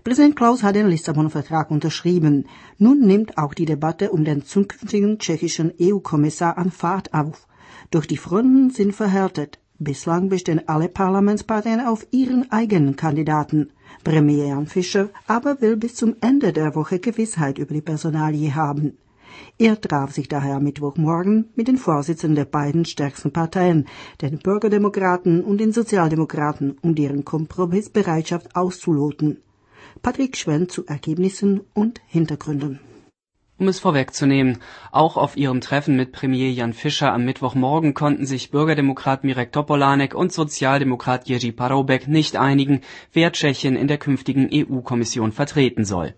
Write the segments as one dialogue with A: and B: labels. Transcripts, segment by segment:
A: Präsident Klaus hat den Lissabon-Vertrag unterschrieben. Nun nimmt auch die Debatte um den zukünftigen tschechischen EU-Kommissar an Fahrt auf. Doch die Fronten sind verhärtet. Bislang bestehen alle Parlamentsparteien auf ihren eigenen Kandidaten. Premier Jan Fischer aber will bis zum Ende der Woche Gewissheit über die Personalie haben. Er traf sich daher Mittwochmorgen mit den Vorsitzenden der beiden stärksten Parteien, den Bürgerdemokraten und den Sozialdemokraten, um deren Kompromissbereitschaft auszuloten. Patrick Schwenn zu Ergebnissen und Hintergründen.
B: Um es vorwegzunehmen, auch auf ihrem Treffen mit Premier Jan Fischer am Mittwochmorgen konnten sich Bürgerdemokrat Mirek Topolánek und Sozialdemokrat Jiří Paroubek nicht einigen, wer Tschechien in der künftigen EU-Kommission vertreten soll.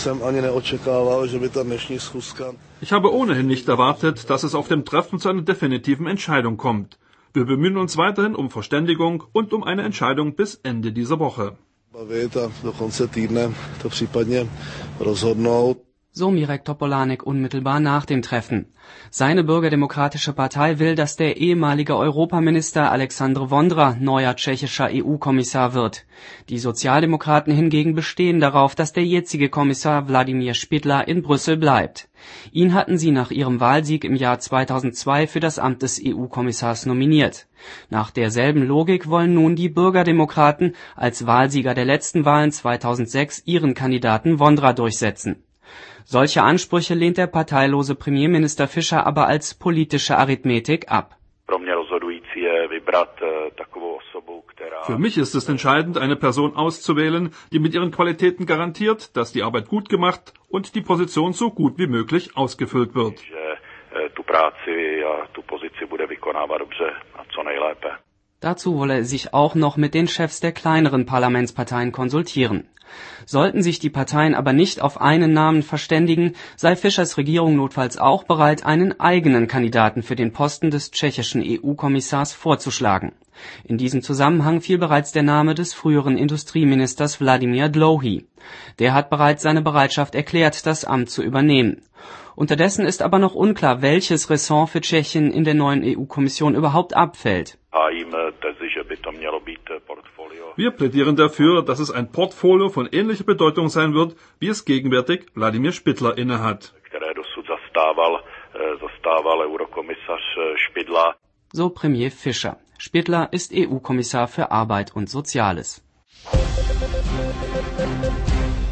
C: Ich habe ohnehin nicht erwartet, dass es auf dem Treffen zu einer definitiven Entscheidung kommt. Wir bemühen uns weiterhin um Verständigung und um eine Entscheidung bis Ende dieser Woche.
B: So Mirek Topolánek unmittelbar nach dem Treffen. Seine bürgerdemokratische Partei will, dass der ehemalige Europaminister Alexandr Vondra neuer tschechischer EU-Kommissar wird. Die Sozialdemokraten hingegen bestehen darauf, dass der jetzige Kommissar Vladimír Špidla in Brüssel bleibt. Ihn hatten sie nach ihrem Wahlsieg im Jahr 2002 für das Amt des EU-Kommissars nominiert. Nach derselben Logik wollen nun die Bürgerdemokraten als Wahlsieger der letzten Wahlen 2006 ihren Kandidaten Vondra durchsetzen. Solche Ansprüche lehnt der parteilose Premierminister Fischer aber als politische Arithmetik ab.
C: Für mich ist es entscheidend, eine Person auszuwählen, die mit ihren Qualitäten garantiert, dass die Arbeit gut gemacht und die Position so gut wie möglich ausgefüllt wird.
B: Dazu wolle er sich auch noch mit den Chefs der kleineren Parlamentsparteien konsultieren. Sollten sich die Parteien aber nicht auf einen Namen verständigen, sei Fischers Regierung notfalls auch bereit, einen eigenen Kandidaten für den Posten des tschechischen EU-Kommissars vorzuschlagen. In diesem Zusammenhang fiel bereits der Name des früheren Industrieministers Vladimír Dlouhý. Der hat bereits seine Bereitschaft erklärt, das Amt zu übernehmen. Unterdessen ist aber noch unklar, welches Ressort für Tschechien in der neuen EU-Kommission überhaupt abfällt.
C: Wir plädieren dafür, dass es ein Portfolio von ähnlicher Bedeutung sein wird, wie es gegenwärtig Vladimír Špidla innehat.
B: So Premier Fischer. Špidla ist EU-Kommissar für Arbeit und Soziales.